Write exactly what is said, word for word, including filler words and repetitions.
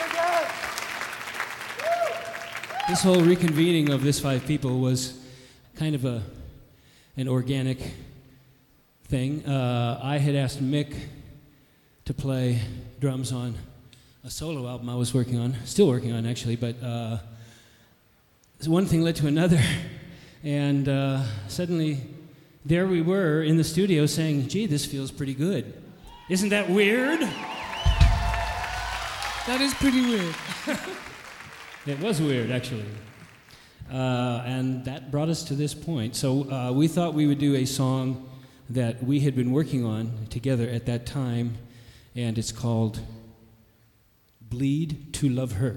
This whole reconvening of this five people was kind of a an organic thing. Uh, I had asked Mick to play drums on a solo album I was working on, still working on actually, but uh, so one thing led to another, and uh, suddenly there we were in the studio saying, gee, this feels pretty good. Isn't that weird? That is pretty weird. It was weird, actually. Uh, and that brought us to this point. So uh, we thought we would do a song that we had been working on together at that time, and it's called Bleed to Love Her.